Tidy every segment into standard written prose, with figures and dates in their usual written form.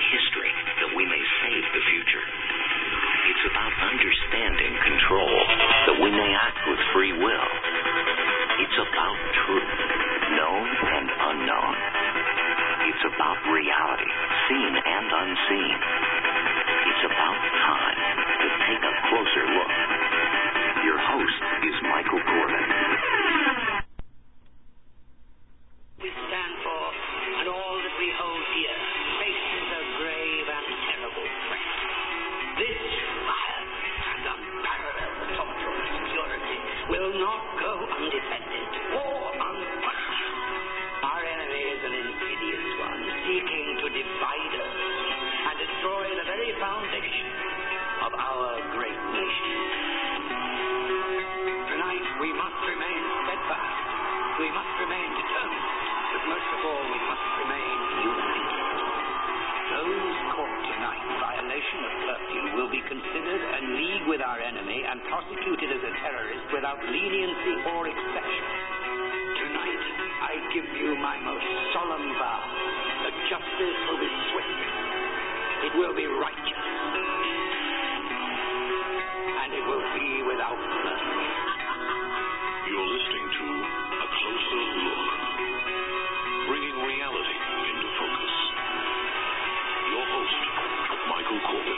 history that we may save the future. It's about understanding control that we may act with free will. It's about truth, known and unknown. It's about reality, seen and unseen. It's about time to take a closer look. Your host is Michael Corbin. We stand for, and all that we hold dear, faces a grave and terrible threat. This violent and unparalleled assault on security will not go undefended or unpunished. Our enemy is an insidious one, seeking to divide us and destroy the very foundation of our great nation. Tonight we must remain steadfast. We must remain determined. But most of all, we must remain united. Those caught tonight in violation of curfew will be considered in league with our enemy and prosecuted as a terrorist without leniency or exception. Tonight, I give you my most solemn vow that justice will be swift, it will be righteous, and it will be without mercy. You're listening to A Closer Look, bringing reality into focus. Your host, Michael Corbin.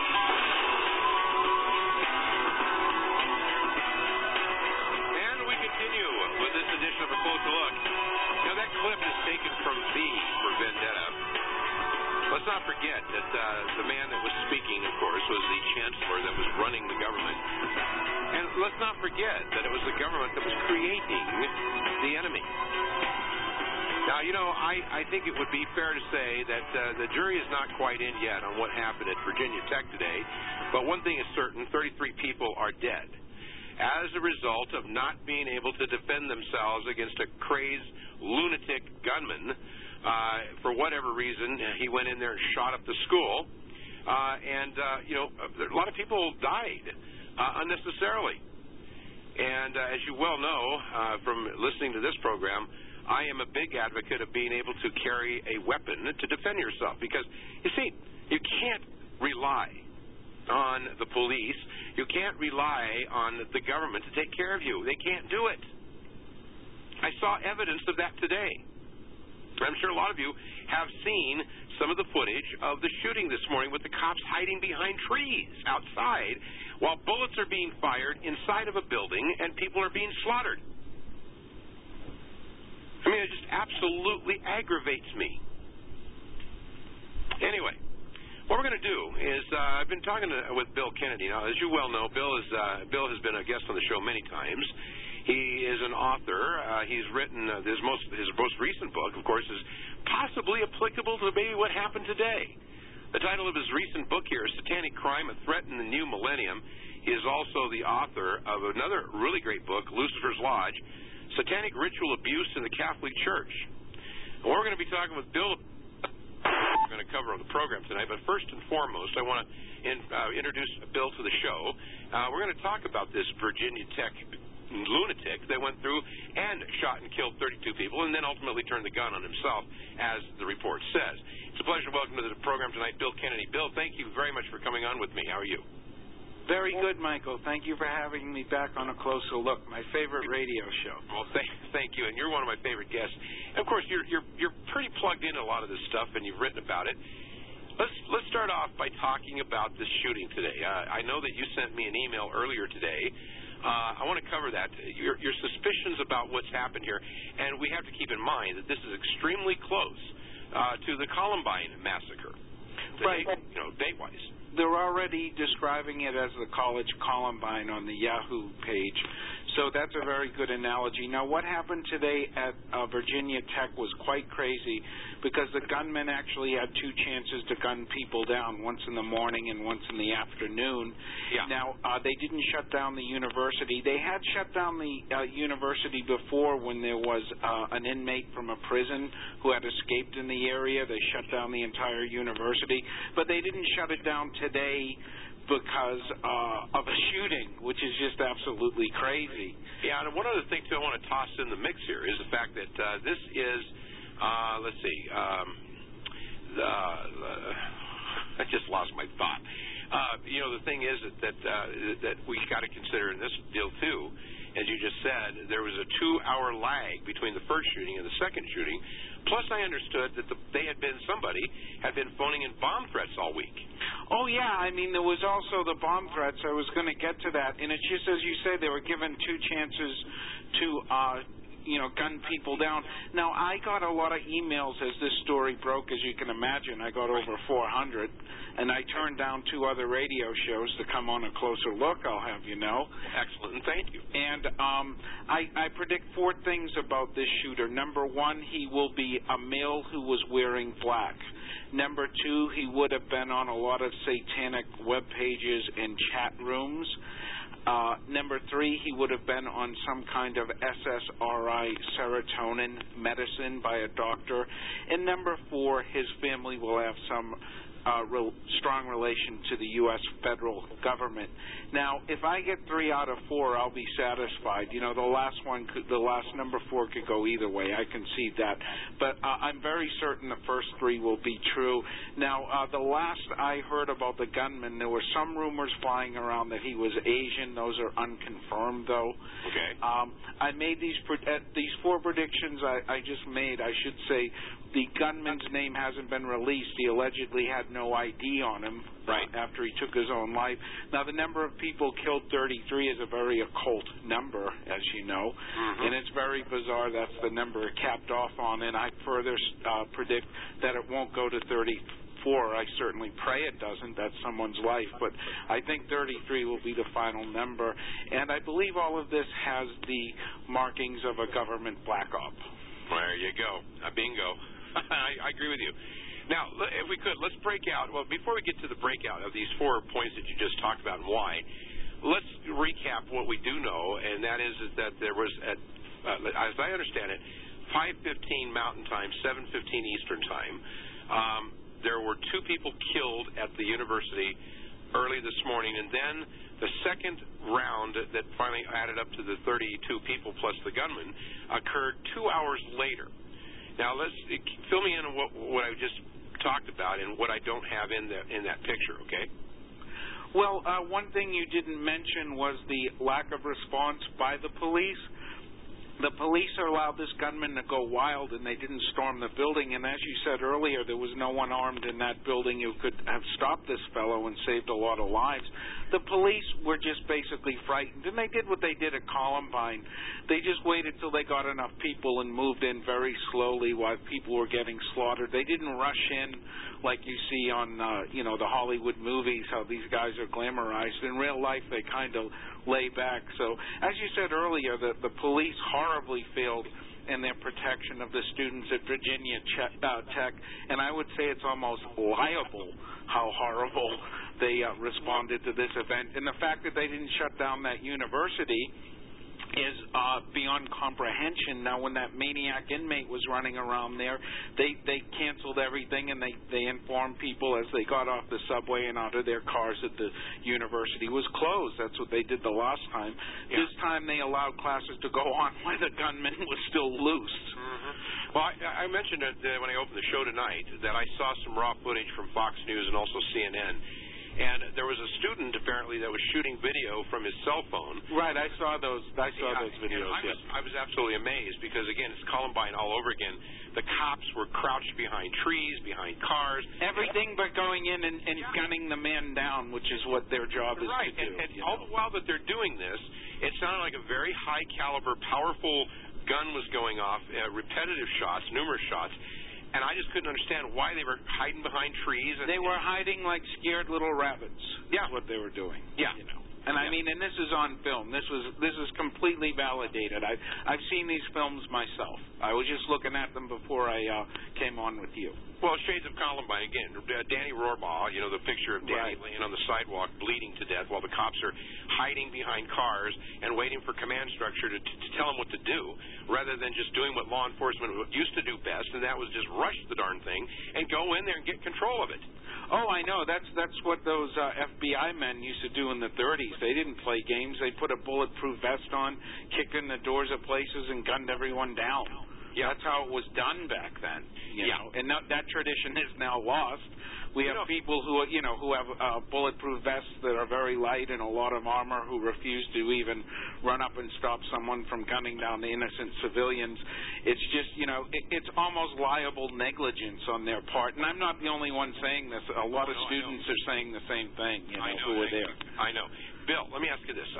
And we continue with this edition of A Closer Look. Now, that clip is taken from V for Vendetta. Let's not forget that the man that was speaking, of course, was the chancellor that was running the government. And let's not forget that it was the government that was creating the enemy. Now, you know, I think it would be fair to say that the jury is not quite in yet on what happened at Virginia Tech today. But one thing is certain, 33 people are dead as a result of not being able to defend themselves against a crazed, lunatic gunman. For whatever reason, he went in there and shot up the school. You know, a lot of people died unnecessarily. And as you well know from listening to this program, I am a big advocate of being able to carry a weapon to defend yourself. Because, you see, you can't rely on the police. You can't rely on the government to take care of you. They can't do it. I saw evidence of that today. I'm sure a lot of you have seen some of the footage of the shooting this morning with the cops hiding behind trees outside while bullets are being fired inside of a building and people are being slaughtered. I mean, it just absolutely aggravates me. Anyway, what we're going to do is I've been talking with Bill Kennedy. Now, as you well know, Bill has been a guest on the show many times. He is an author. He's written his most recent book, of course, is possibly applicable to maybe what happened today. The title of his recent book here is Satanic Crime, A Threat in the New Millennium. He is also the author of another really great book, Lucifer's Lodge, Satanic Ritual Abuse in the Catholic Church. And we're going to be talking with Bill. We're going to cover on the program tonight, but first and foremost, I want to introduce Bill to the show. We're going to talk about this Virginia Tech lunatic that went through and shot and killed 32 people and then ultimately turned the gun on himself, as the report says. It's a pleasure to welcome to the program tonight Bill Kennedy. Bill, thank you very much for coming on with me. How are you? Very good, Michael. Thank you for having me back on A Closer Look, my favorite radio show. Well, thank you, and you're one of my favorite guests. And of course, you're pretty plugged into a lot of this stuff, and you've written about it. Let's start off by talking about this shooting today. I know that you sent me an email earlier today. I want to cover that. Your suspicions about what's happened here, and we have to keep in mind that this is extremely close to the Columbine massacre, right? Date-wise. They're already describing it as the College Columbine on the Yahoo page. So that's a very good analogy. Now, what happened today at Virginia Tech was quite crazy because the gunman actually had two chances to gun people down, once in the morning and once in the afternoon. Yeah. Now, they didn't shut down the university. They had shut down the university before when there was an inmate from a prison who had escaped in the area. They shut down the entire university. But they didn't shut it down today because of a shooting, which is just absolutely crazy. Yeah, and one other thing, too, I want to toss in the mix here is the fact that this is, the thing is that we got to consider in this deal too, as you just said, there was a 2-hour lag between the first shooting and the second shooting. Plus, I understood that somebody had been phoning in bomb threats all week. Oh, yeah. I mean, there was also the bomb threats. I was going to get to that. And it's just as you say, they were given 2 chances to, gun people down. Now, I got a lot of emails as this story broke, as you can imagine. I got over 400. And I turned down 2 other radio shows to come on a closer look, I'll have you know. Excellent, and thank you. And I predict 4 things about this shooter. Number 1, he will be a male who was wearing black. Number 2, he would have been on a lot of satanic web pages and chat rooms. Number 3, he would have been on some kind of SSRI serotonin medicine by a doctor. And number 4, his family will have some strong relation to the U.S. federal government. Now, if I get 3 out of 4, I'll be satisfied. The last number 4 could go either way. I concede that. But I'm very certain the first 3 will be true. Now, the last I heard about the gunman, there were some rumors flying around that he was Asian. Those are unconfirmed, though. Okay. I made these 4 predictions I just made. I should say the gunman's name hasn't been released. He allegedly had no ID on him after he took his own life. Now, the number of people killed, 33, is a very occult number, as you know, and it's very bizarre that's the number it capped off on, and I further predict that it won't go to 34. I certainly pray it doesn't. That's someone's life, but I think 33 will be the final number, and I believe all of this has the markings of a government black op. There you go. Bingo. I agree with you. Now, if we could, let's break out. Well, before we get to the breakout of these 4 points that you just talked about and why, let's recap what we do know, and that is that there was, as I understand it, 5:15 Mountain Time, 7:15 Eastern Time. There were 2 people killed at the university early this morning, and then the second round that finally added up to the 32 people plus the gunman occurred 2 hours later. Now, let's fill me in on what I just talked about and what I don't have in that picture, okay? Well, one thing you didn't mention was the lack of response by the police. The police allowed this gunman to go wild, and they didn't storm the building. And as you said earlier, there was no one armed in that building who could have stopped this fellow and saved a lot of lives. The police were just basically frightened, and they did what they did at Columbine. They just waited till they got enough people and moved in very slowly while people were getting slaughtered. They didn't rush in like you see on, the Hollywood movies, how these guys are glamorized. In real life, they kind of lay back. So, as you said earlier, the police horribly failed in their protection of the students at Virginia Tech, and I would say it's almost liable how horrible they responded to this event. And the fact that they didn't shut down that university is beyond comprehension. Now, when that maniac inmate was running around there, they canceled everything, and they informed people as they got off the subway and out of their cars that the university was closed. That's what they did the last time. Yeah. This time they allowed classes to go on while the gunman was still loose. Well, I mentioned it when I opened the show tonight that I saw some raw footage from Fox News and also CNN. And there was a student apparently that was shooting video from his cell phone. Right, I saw those videos. I was absolutely amazed because, again, it's Columbine all over again. The cops were crouched behind trees, behind cars. Everything but going in and gunning the man down, which is what their job is to do. And all the while that they're doing this, it sounded like a very high-caliber, powerful gun was going off, repetitive shots, numerous shots. And I just couldn't understand why they were hiding behind trees. They were hiding like scared little rabbits. Yeah, is what they were doing. Yeah, And I mean, and this is on film. This is completely validated. I've seen these films myself. I was just looking at them before I came on with you. Well, Shades of Columbine again. Danny Rohrbaugh, the picture of Danny laying on the sidewalk, bleeding to death, while the cops are hiding behind cars and waiting for command structure to tell them what to do, rather than just doing what law enforcement used to do best, and that was just rush the darn thing and go in there and get control of it. Oh, I know. That's what those FBI men used to do in the 30s. They didn't play games. They put a bulletproof vest on, kicked in the doors of places, and gunned everyone down. Yeah. That's how it was done back then. You know, and that tradition is now lost. We have people who have bulletproof vests that are very light and a lot of armor who refuse to even run up and stop someone from gunning down the innocent civilians. It's just, it's almost liable negligence on their part. And I'm not the only one saying this. A lot of students are saying the same thing, who are there. I know. Bill, let me ask you this.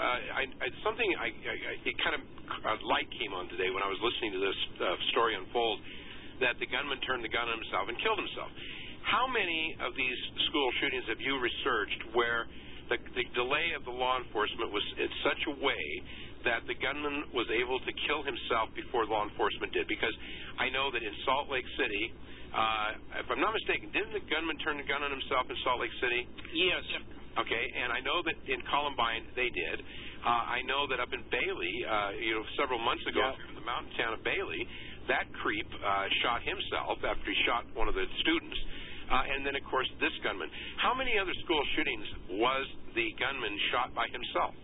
It kind of light came on today when I was listening to this story unfold that the gunman turned the gun on himself and killed himself. How many of these school shootings have you researched where the delay of the law enforcement was in such a way that the gunman was able to kill himself before law enforcement did? Because I know that in Salt Lake City, if I'm not mistaken, didn't the gunman turn the gun on himself in Salt Lake City? Yes. Okay, and I know that in Columbine they did. I know that up in Bailey, several months ago, in the mountain town of Bailey, that creep shot himself after he shot one of the students. And then, of course, this gunman. How many other school shootings was the gunman shot by himself?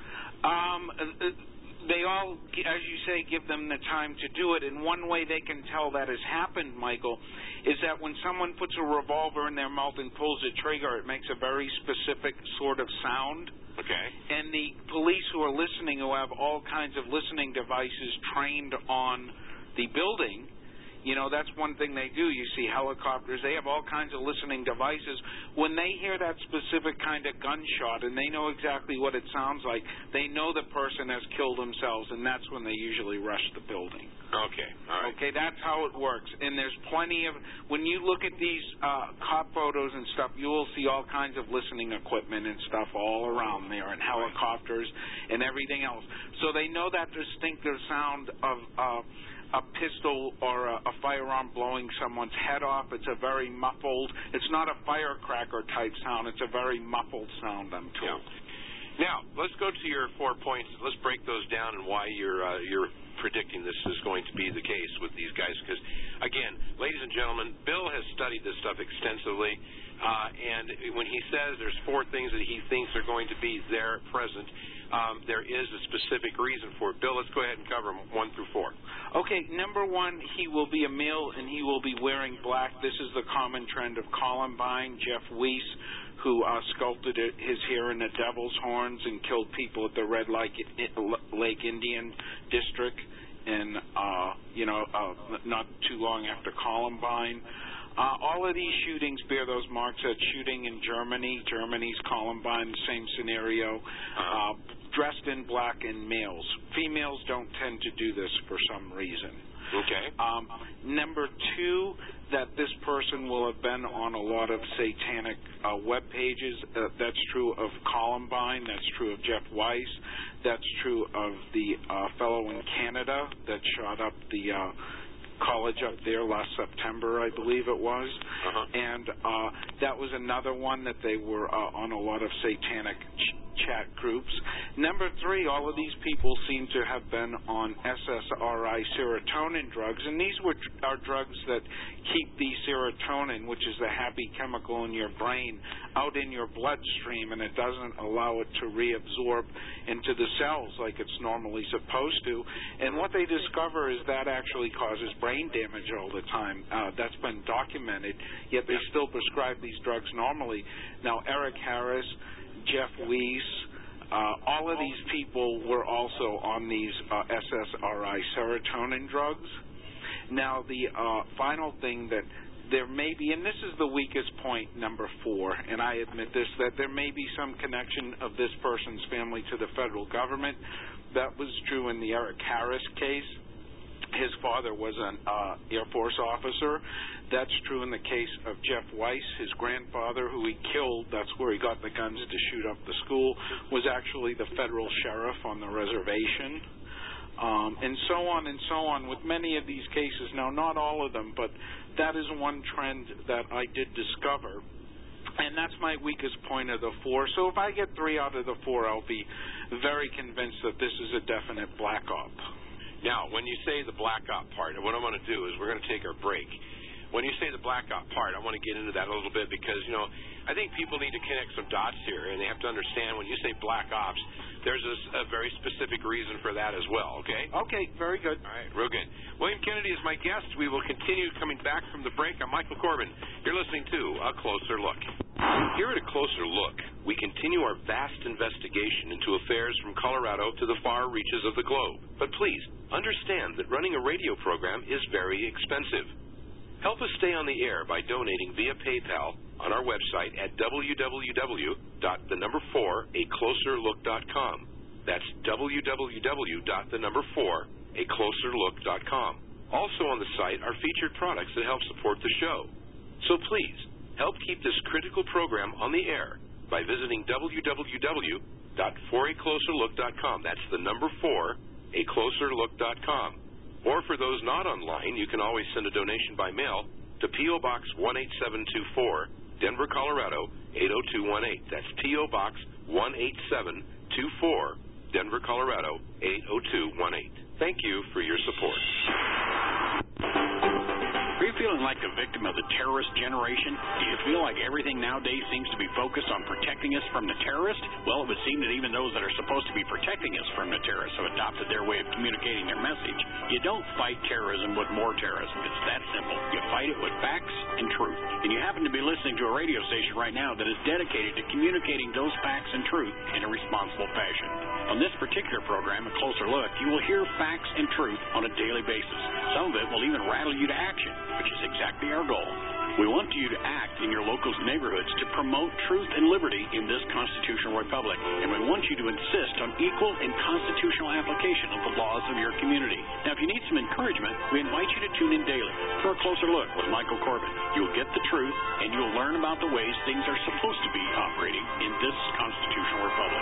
They all, as you say, give them the time to do it. And one way they can tell that has happened, Michael, is that when someone puts a revolver in their mouth and pulls the trigger, it makes a very specific sort of sound. Okay. And the police who are listening, who have all kinds of listening devices trained on the building, that's one thing they do. You see helicopters, they have all kinds of listening devices. When they hear that specific kind of gunshot and they know exactly what it sounds like, they know the person has killed themselves, and that's when they usually rush the building. Okay, all right. Okay, that's how it works. And there's plenty of, when you look at these cop photos and stuff, you will see all kinds of listening equipment and stuff all around there, and helicopters and everything else. So they know that distinctive sound of a pistol or a firearm blowing someone's head off. It's a very muffled, it's not a firecracker type sound, it's a very muffled sound, I'm told. Yeah. Now, let's go to your 4 points. Let's break those down and why you're predicting this is going to be the case with these guys. Because, again, ladies and gentlemen, Bill has studied this stuff extensively, and when he says there's 4 things that he thinks are going to be there present, there is a specific reason for it. Bill, let's go ahead and cover them 1 through 4. Okay, number 1, he will be a male and he will be wearing black. This is the common trend of Columbine. Jeff Weiss, who sculpted his hair in the devil's horns and killed people at the Red Lake Indian District in, not too long after Columbine. All of these shootings bear those marks. That shooting in Germany's Columbine, same scenario, dressed in black and males. Females don't tend to do this for some reason. Okay. Number 2, that this person will have been on a lot of satanic web pages. That's true of Columbine. That's true of Jeff Weiss. That's true of the fellow in Canada that shot up the college up there last September, I believe it was. And that was another one that they were on a lot of satanic chat groups. Number 3, all of these people seem to have been on SSRI serotonin drugs, and these are drugs that keep the serotonin, which is the happy chemical in your brain, out in your bloodstream, and it doesn't allow it to reabsorb into the cells like it's normally supposed to. And what they discover is that actually causes brain damage all the time. That's been documented, yet they still prescribe these drugs normally. Now, Eric Harris, Jeff Weiss, all of these people were also on these SSRI serotonin drugs. Now, the final thing that there may be, and this is the weakest point, number 4, and I admit this, that there may be some connection of this person's family to the federal government. That was true in the Eric Harris case. His father was an Air Force officer. That's true in the case of Jeff Weiss. His grandfather, who he killed, that's where he got the guns to shoot up the school, was actually the federal sheriff on the reservation. And so on and so on with many of these cases. Now, not all of them, but that is one trend that I did discover. And that's my weakest point of the 4. So if I get 3 out of the 4, I'll be very convinced that this is a definite black op. Now, when you say the black op part, what I want to do is we're going to take our break. When you say the black op part, I want to get into that a little bit because, I think people need to connect some dots here, and they have to understand when you say black ops, there's a very specific reason for that as well, okay? Okay, very good. All right, real good. William Kennedy is my guest. We will continue coming back from the break. I'm Michael Corbin. You're listening to A Closer Look. Here at A Closer Look, we continue our vast investigation into affairs from Colorado to the far reaches of the globe. But please, understand that running a radio program is very expensive. Help us stay on the air by donating via PayPal on our website at www.4acloserlook.com. That's www.4acloserlook.com. Also on the site are featured products that help support the show. So please, help keep this critical program on the air by visiting www.4acloserlook.com. That's 4acloserlook.com. Or for those not online, you can always send a donation by mail to P.O. Box 18724, Denver, Colorado 80218. That's P.O. Box 18724, Denver, Colorado 80218. Thank you for your support. Are you feeling like the victim of the terrorist generation? Do you feel like everything nowadays seems to be focused on protecting us from the terrorist? Well, it would seem that even those that are supposed to be protecting us from the terrorists have adopted their way of communicating their message. You don't fight terrorism with more terrorism. It's that simple. You fight it with facts and truth. And you happen to be listening to a radio station right now that is dedicated to communicating those facts and truth in a responsible fashion. On this particular program, A Closer Look, you will hear facts and truth on a daily basis. Some of it will even rattle you to action, which is exactly our goal. We want you to act in your local neighborhoods to promote truth and liberty in this constitutional republic, and we want you to insist on equal and constitutional application of the laws of your community. Now, if you need some encouragement, we invite you to tune in daily for A Closer Look with Michael Corbin. You'll get the truth, and you'll learn about the ways things are supposed to be operating in this constitutional republic.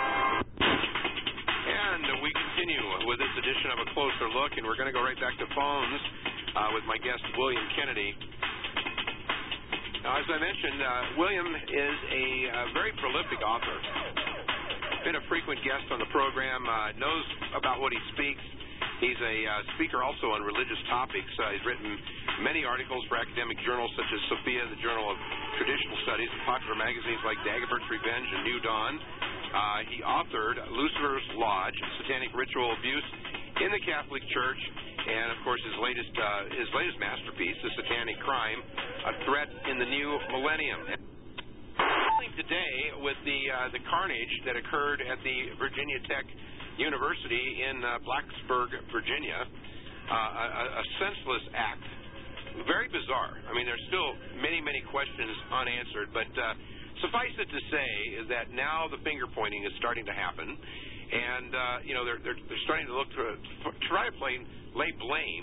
And we continue with this edition of A Closer Look, and we're going to go right back to phones with my guest, William Kennedy. Now, as I mentioned, William is a very prolific author. Been a frequent guest on the program, knows about what he speaks. He's a speaker also on religious topics. He's written many articles for academic journals such as Sophia, the Journal of Traditional Studies, and popular magazines like Dagobert's Revenge and New Dawn. He authored Lucifer's Lodge, Satanic Ritual Abuse in the Catholic Church, and of course his latest masterpiece, The Satanic Crime, A Threat in the New Millennium. Today with the carnage that occurred at the Virginia Tech University in Blacksburg, Virginia, a senseless act. Very bizarre. I mean, there's still many, many questions unanswered, but suffice it to say is that now the finger pointing is starting to happen, and they're starting to look to try to lay blame,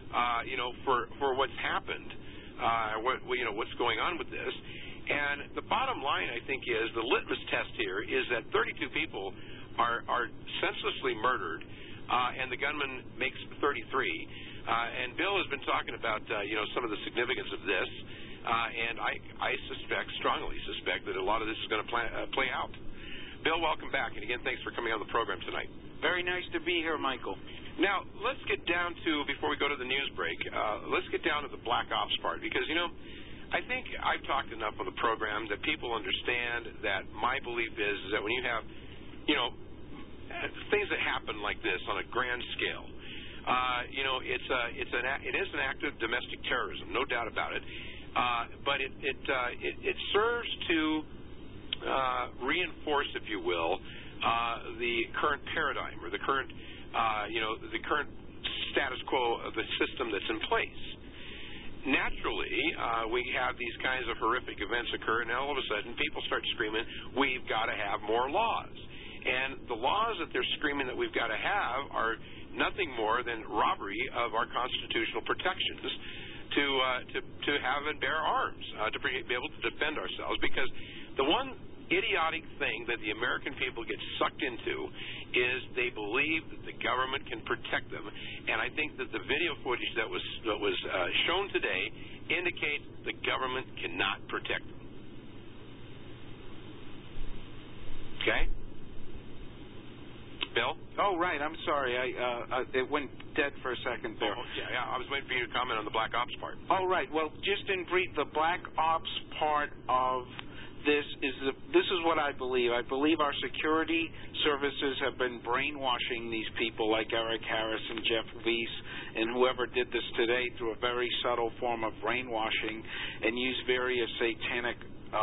for what's happened, what's going on with this. And the bottom line, I think, is the litmus test here is that 32 people are senselessly murdered, and the gunman makes 33. And Bill has been talking about some of the significance of this, and I strongly suspect that a lot of this is going to play out. Bill, welcome back, and again, thanks for coming on the program tonight. Very nice to be here, Michael. Now, let's get down to, before we go to the news break, let's get down to the black ops part, because, I think I've talked enough on the program that people understand that my belief is that when you have, things that happen like this on a grand scale, it is an act of domestic terrorism, no doubt about it. But it serves to reinforce, if you will, the current paradigm or the current status quo of the system that's in place. Naturally, we have these kinds of horrific events occur, and all of a sudden people start screaming, we've got to have more laws. And the laws that they're screaming that we've got to have are nothing more than robbery of our constitutional protections to have and bear arms, to be able to defend ourselves. Because the one idiotic thing that the American people get sucked into is they believe that the government can protect them, and I think that the video footage that was shown today indicates the government cannot protect them. Okay? Bill? Oh, right. I'm sorry. It went dead for a second there. Oh, yeah. I was waiting for you to comment on the black ops part. Oh, right. Well, just in brief, the black ops part of this is what I believe. I believe our security services have been brainwashing these people like Eric Harris and Jeff Weiss and whoever did this today through a very subtle form of brainwashing and use various satanic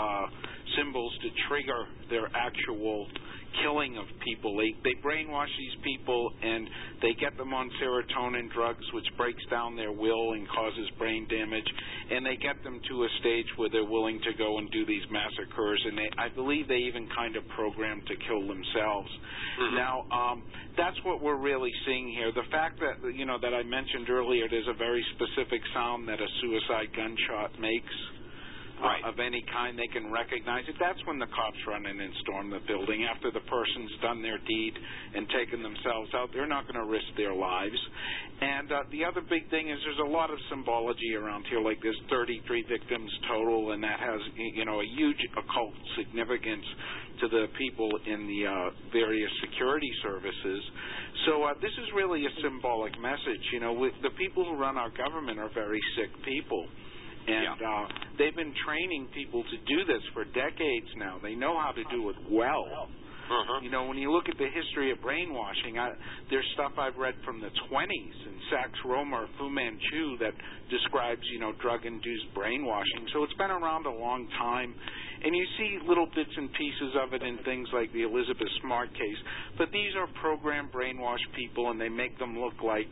symbols to trigger their actual killing of people. They brainwash these people and they get them on serotonin drugs, which breaks down their will and causes brain damage, and they get them to a stage where they're willing to go and do these massacres, and I believe they even kind of program to kill themselves. Mm-hmm. Now, that's what we're really seeing here. The fact that, that I mentioned earlier, there's a very specific sound that a suicide gunshot makes. Right. Of any kind, they can recognize it. That's when the cops run in and storm the building. After the person's done their deed and taken themselves out, they're not going to risk their lives. And the other big thing is there's a lot of symbology around here, like there's 33 victims total, and that has, a huge occult significance to the people in the various security services. So this is really a symbolic message. The people who run our government are very sick people. And they've been training people to do this for decades now. They know how to do it well. Uh-huh. When you look at the history of brainwashing, there's stuff I've read from the 20s in Saxe-Rohmer, Fu Manchu that describes, drug-induced brainwashing. So it's been around a long time. And you see little bits and pieces of it in things like the Elizabeth Smart case. But these are programmed brainwashed people, and they make them look like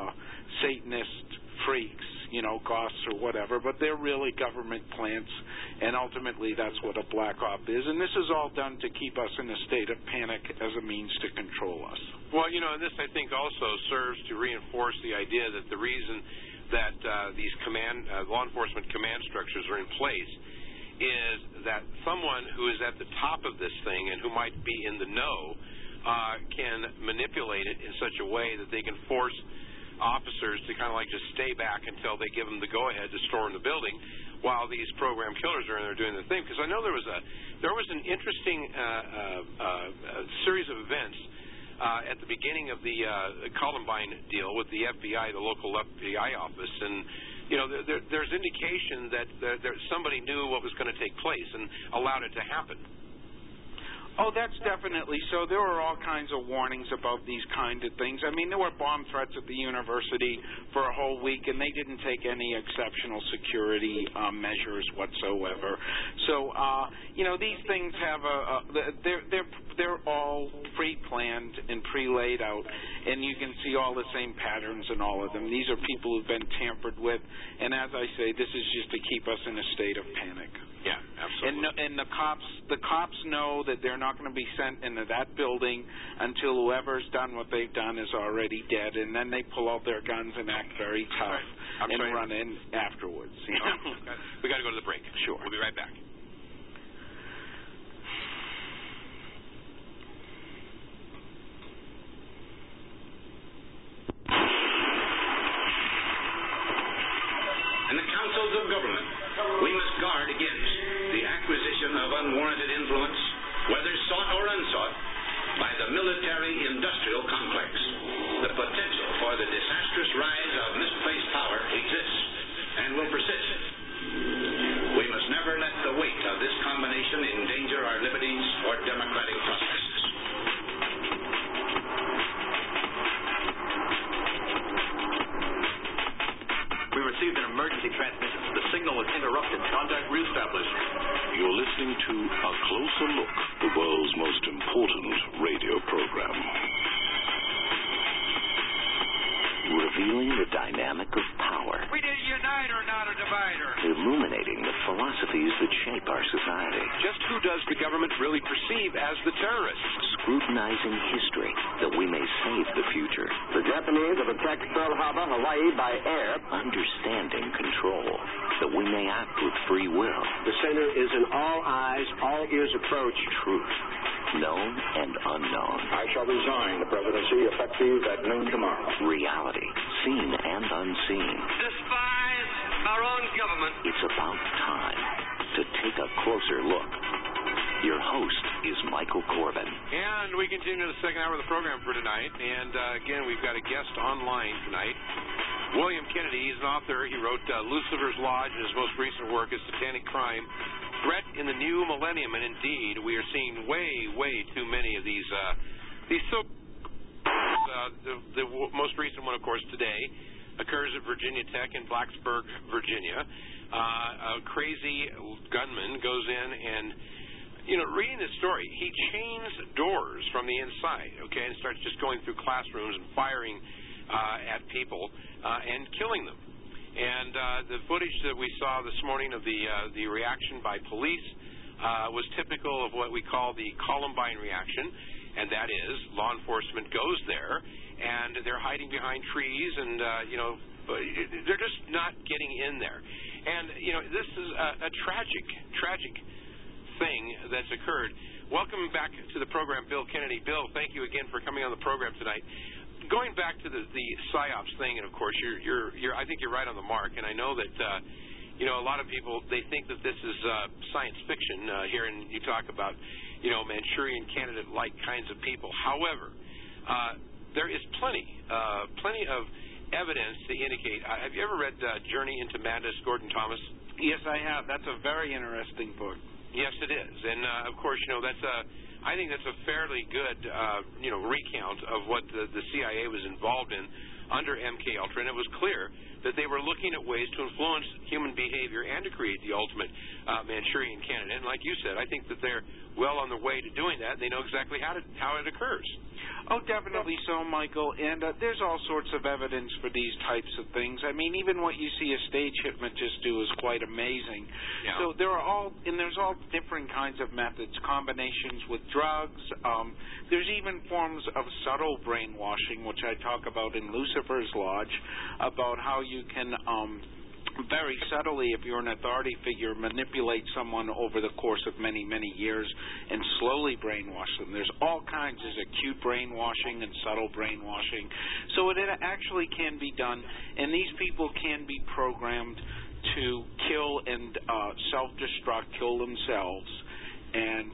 Satanist freaks, goths or whatever, but they're really government plants, and ultimately that's what a black op is. And this is all done to keep us in a state of panic as a means to control us. Well, and this, I think, also serves to reinforce the idea that the reason that these law enforcement command structures are in place is that someone who is at the top of this thing and who might be in the know can manipulate it in such a way that they can force officers to kind of like just stay back until they give them the go-ahead to storm the building while these program killers are in there doing the thing. Because I know there was an interesting series of events at the beginning of the Columbine deal with the FBI, the local FBI office, and there's indication that somebody knew what was going to take place and allowed it to happen. Oh, that's definitely so. There were all kinds of warnings about these kind of things. I mean, there were bomb threats at the university for a whole week, and they didn't take any exceptional security measures whatsoever. So, these things have they're all pre-planned and pre-laid out, and you can see all the same patterns in all of them. These are people who've been tampered with, and as I say, this is just to keep us in a state of panic. Yeah, absolutely. And the cops know that they're not going to be sent into that building until whoever's done what they've done is already dead, and then they pull out their guns and act very tough and run in afterwards. We got to go to the break. Sure. We'll be right back. In the councils of government, we must guard against the acquisition of unwarranted influence, whether sought or unsought, by the military-industrial complex. The potential for the disastrous rise of misplaced power exists and will persist. We must never let the weight of this combination endanger our liberties or democratic processes. We received an emergency transmission. The signal was interrupted. Contact reestablished. You're listening to A Closer Look, the world's most important radio program. Revealing the dynamic of power. We did a uniter, not a divider. Illuminating the philosophies that shape our society. Just who does the government really perceive as the terrorists? Scrutinizing history that we may save the future. The Japanese have attacked Pearl Harbor, Hawaii by air. Understanding control that we may act with free will. The center is an all-eyes, all-ears approach. Truth, known and unknown. I shall resign the presidency effective at noon tomorrow. Reality, seen and unseen. Despise our own government. It's about time to take a closer look. Your host is Michael Corbin. And we continue the second hour of the program for tonight. And again, we've got a guest online tonight. William Kennedy, he's an author. He wrote Lucifer's Lodge, and his most recent work is Satanic Crime, threat in the new millennium, and indeed, we are seeing way too many of these the most recent one, of course, today occurs at Virginia Tech in Blacksburg, Virginia. A crazy gunman goes in and, reading this story, he chains doors from the inside, okay, and starts just going through classrooms and firing at people and killing them. And the footage that we saw this morning of the reaction by police was typical of what we call the Columbine reaction, and that is law enforcement goes there, and they're hiding behind trees, and, they're just not getting in there. And, this is a tragic thing that's occurred. Welcome back to the program, Bill Kennedy. Bill, thank you again for coming on the program tonight. Going back to the PSYOPs thing, and of course, I think you're right on the mark, and I know that, a lot of people, they think that this is science fiction here, and you talk about, Manchurian candidate-like kinds of people. However, there is plenty of evidence to indicate. Have you ever read Journey into Madness, Gordon Thomas? Yes, I have. That's a very interesting book. Yes, it is, and of course, I think that's a fairly good, recount of what the CIA was involved in under MKUltra, and it was clear that they were looking at ways to influence human behavior and to create the ultimate Manchurian candidate. And like you said, I think that they're well on their way to doing that. They know exactly how it occurs. Oh, definitely so, Michael. And there's all sorts of evidence for these types of things. I mean, even what you see a stage hypnotist do is quite amazing. Yeah. So there's all different kinds of methods, combinations with drugs. There's even forms of subtle brainwashing, which I talk about in Lucifer's Lodge, about how you can very subtly, if you're an authority figure, manipulate someone over the course of many, many years and slowly brainwash them. There's all kinds. There's acute brainwashing and subtle brainwashing. So it actually can be done, and these people can be programmed to kill and self-destruct, kill themselves. And,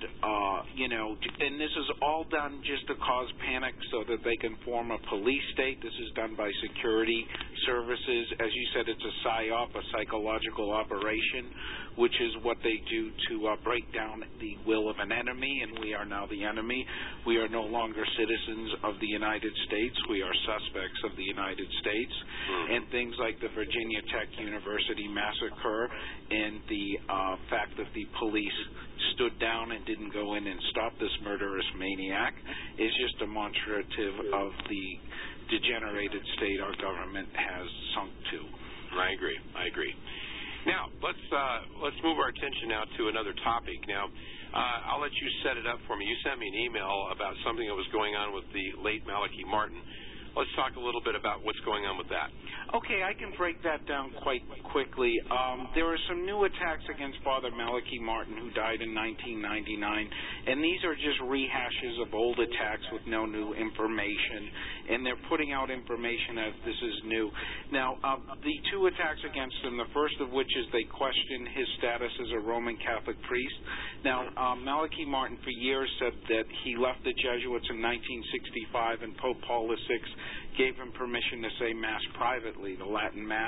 and this is all done just to cause panic so that they can form a police state. This is done by security services. As you said, it's a PSYOP, a psychological operation, which is what they do to break down the will of an enemy, and we are now the enemy. We are no longer citizens of the United States. We are suspects of the United States. And things like the Virginia Tech University massacre and the fact that the police stood down and didn't go in and stop this murderous maniac is just demonstrative of the degenerated state our government has sunk to. I agree. Now, let's move our attention now to another topic. Now, I'll let you set it up for me. You sent me an email about something that was going on with the late Malachi Martin. Let's talk a little bit about what's going on with that. Okay, I can break that down quite quickly. There are some new attacks against Father Malachi Martin, who died in 1999, and these are just rehashes of old attacks with no new information, and they're putting out information as this is new. Now, the two attacks against him, the first of which is they question his status as a Roman Catholic priest. Now, Malachi Martin for years said that he left the Jesuits in 1965, and Pope Paul VI gave him permission to say Mass privately, the Latin Mass.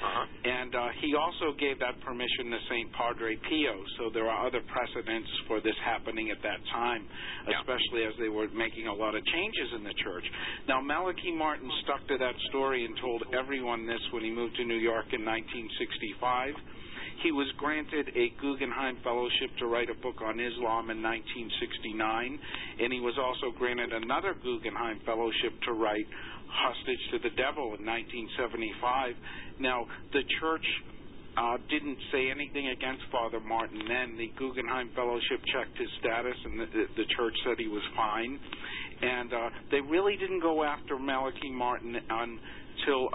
And he also gave that permission to St. Padre Pio, so there are other precedents for this happening at that time, especially as they were making a lot of changes in the church. Now, Malachi Martin stuck to that story and told everyone this when he moved to New York in 1965. He was granted a Guggenheim Fellowship to write a book on Islam in 1969, and he was also granted another Guggenheim Fellowship to write Hostage to the Devil in 1975. Now, the church didn't say anything against Father Martin then. The Guggenheim Fellowship checked his status, and the church said he was fine. And they really didn't go after Malachi Martin until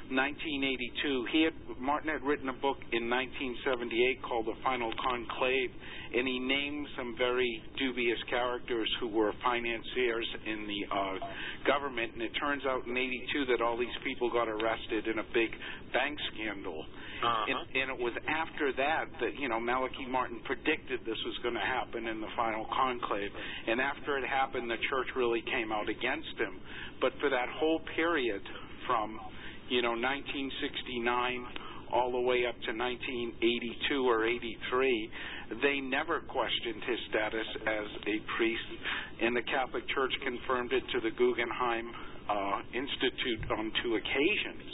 1982. Martin had written a book in 1978 called The Final Conclave, and he named some very dubious characters who were financiers in the government. And it turns out in 82 that all these people got arrested in a big bank scandal. And it was after that Malachi Martin predicted this was going to happen in the Final Conclave. And after it happened, the church really came out against him. But for that whole period from 1969 all the way up to 1982 or 83, they never questioned his status as a priest, and the Catholic Church confirmed it to the Guggenheim Institute on 2 occasions.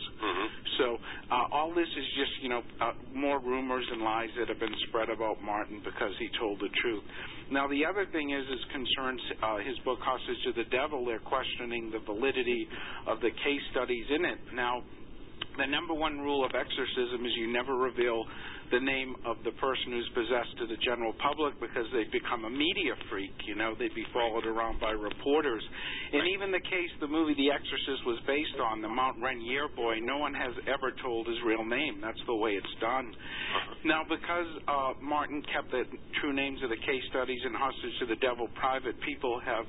So all this is just, more rumors and lies that have been spread about Martin because he told the truth. Now, the other thing is concerns his book, Hostage to the Devil. They're questioning the validity of the case studies in it. Now, the number one rule of exorcism is you never reveal the name of the person who's possessed to the general public because they become a media freak. They'd be followed around by reporters. And even the case the movie The Exorcist was based on, the Mount Rainier boy, no one has ever told his real name. That's the way it's done. Now, because Martin kept the true names of the case studies in Hostage to the Devil private, people have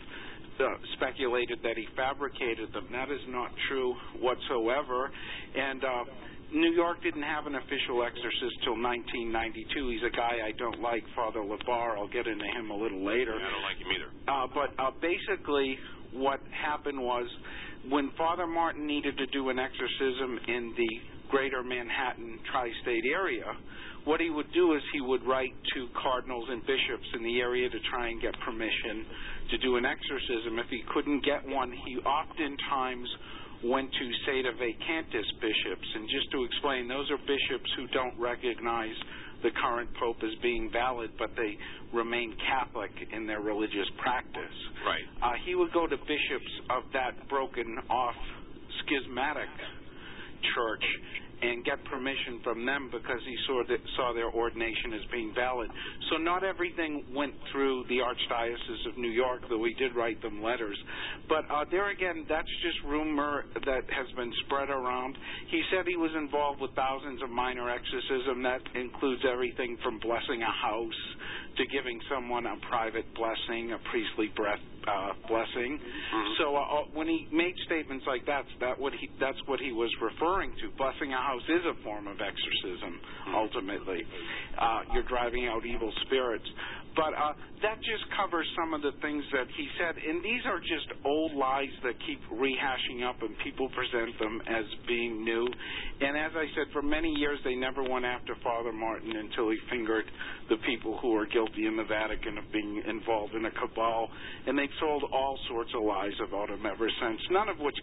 speculated that he fabricated them. That is not true whatsoever. And New York didn't have an official exorcist till 1992. He's a guy I don't like, Father LeBar. I'll get into him a little later. Yeah, I don't like him either. But basically what happened was when Father Martin needed to do an exorcism in the greater Manhattan tri-state area, what he would do is he would write to cardinals and bishops in the area to try and get permission to do an exorcism. If he couldn't get one, he oftentimes went to Sede Vacantis bishops. And just to explain, those are bishops who don't recognize the current pope as being valid, but they remain Catholic in their religious practice. Right. He would go to bishops of that broken-off schismatic church and get permission from them because he saw their ordination as being valid. So not everything went through the Archdiocese of New York, though he did write them letters. But there again, that's just rumor that has been spread around. He said he was involved with thousands of minor exorcism. That includes everything from blessing a house to giving someone a private blessing, a priestly blessing. So when he made statements like that, that's what he was referring to. Blessing a house is a form of exorcism, ultimately. You're driving out evil spirits. But that just covers some of the things that he said. And these are just old lies that keep rehashing up, and people present them as being new. And as I said, for many years they never went after Father Martin until he fingered the people who are guilty in the Vatican of being involved in a cabal. And they've sold all sorts of lies about him ever since, none of which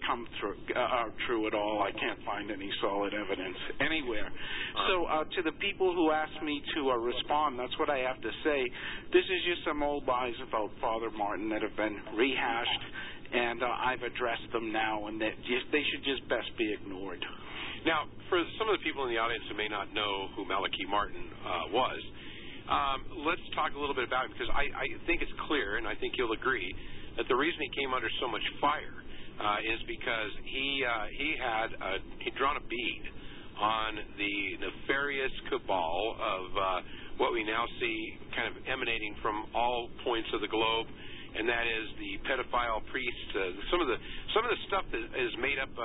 are true at all. I can't find any solid evidence anywhere. So to the people who asked me to respond, that's what I have to say. This is just some old lies about Father Martin that have been rehashed, and I've addressed them now, and that they should just best be ignored. Now, for some of the people in the audience who may not know who Malachi Martin was, let's talk a little bit about him, because I think it's clear, and I think you'll agree, that the reason he came under so much fire is because he'd drawn a bead on the nefarious cabal of what we now see kind of emanating from all points of the globe, and that is the pedophile priests. Some of the stuff that has made up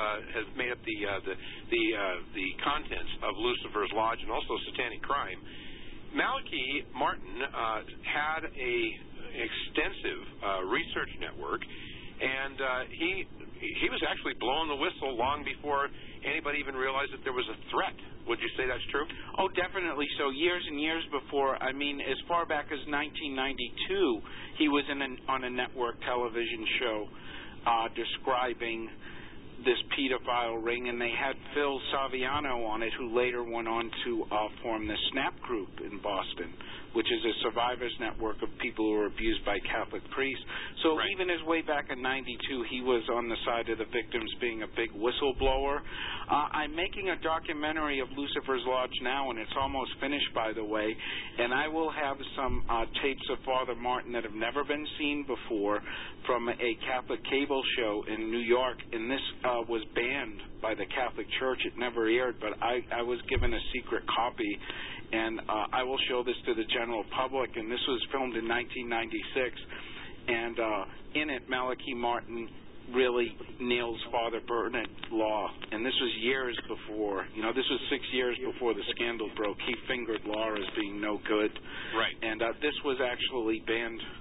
the contents of Lucifer's Lodge and also Satanic Crime. Malachi Martin had a extensive research network, and he was actually blowing the whistle long before anybody even realized that there was a threat. Would you say that's true? Oh, definitely so. Years and years before, I mean, as far back as 1992, he was on a network television show describing this pedophile ring, and they had Phil Saviano on it, who later went on to form the SNAP group in Boston, which is a survivors network of people who were abused by Catholic priests. So even as way back in 92, he was on the side of the victims, being a big whistleblower. I'm making a documentary of Lucifer's Lodge now, and it's almost finished, by the way, and I will have some tapes of Father Martin that have never been seen before from a Catholic cable show in New York, and this was banned by the Catholic Church. It never aired, but I was given a secret copy, and I will show this to the general public. And this was filmed in 1996, and in it, Malachi Martin really nails Father Bernard Law, and this was years before. This was 6 years before the scandal broke. He fingered Law as being no good, right? And this was actually banned